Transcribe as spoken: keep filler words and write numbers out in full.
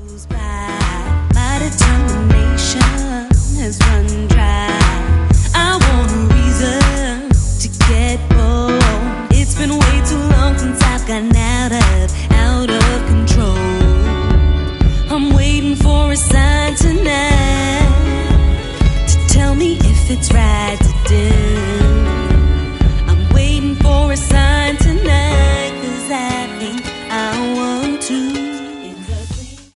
goes by. My determination has run dry. I want a reason to get bold. It's been way too long since I've gotten out of, out of control. I'm waiting for a sign.